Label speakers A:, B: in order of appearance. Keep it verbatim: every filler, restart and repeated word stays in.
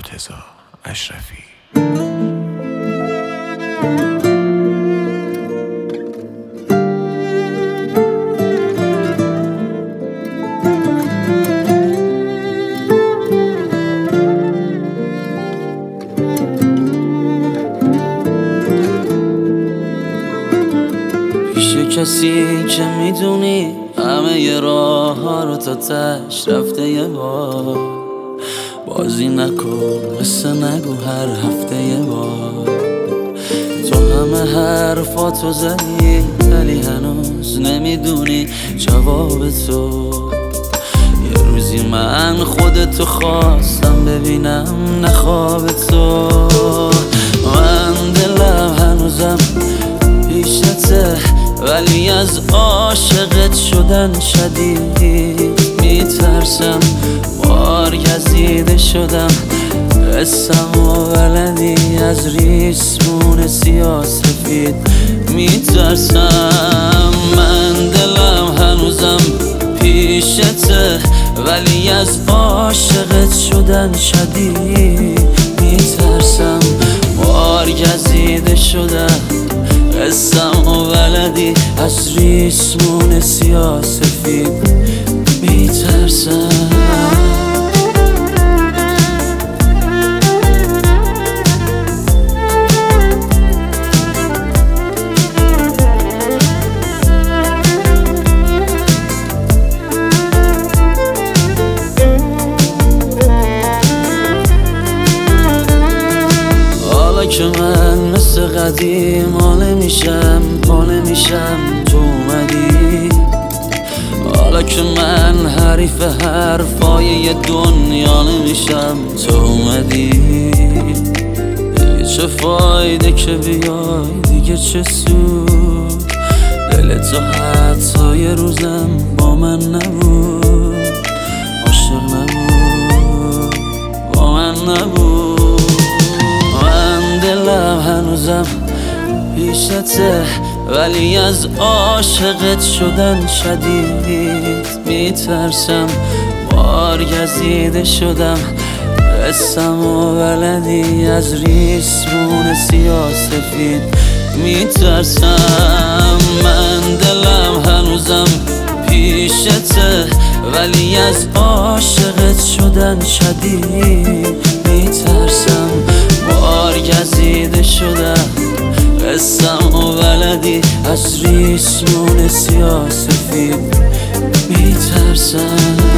A: مرتضی اشرفی.
B: پیش کسی که میدونی همه ی راه ها رو تا تش رفته یه بار، بازی نکن مثل نگو هر هفته یه بار. تو همه حرفاتو زدی ولی هنوز نمیدونی جواب تو. یه روزی من خودتو خواستم ببینم نه خواب تو. من دلم هنوزم پیشته ولی از عاشقت شدن شدید میترسم. بار گزیده شدم قسم و ولدی از ریسمون سیاسفید میترسم. من دلم هنوزم پیشته ولی از عاشقت شدن شدید میترسم. بار گزیده شدم قسم و ولدی از ریسمون سیاسفید میترسم. که من مثل قدیم حاله میشم حاله میشم تو اومدی. حالا که من حریف حرفای یه دنیا نمیشم تو اومدی. دیگه چه فایده که بیای دیگه چه سود. دل تو حتی یه روزم با من نبود، عاشق نبود با من نبود. دلم هنوزم پیشته ولی از عاشقت شدن شدید میترسم. بار گزیده شدم قسم و ولدی از ریسمون سیاسفید میترسم. من دلم هنوزم پیشته ولی از عاشقت شدن شدید میترسم. بار گزیده شدم قسم و ولدی از ریسمون سیاسفید میترسم.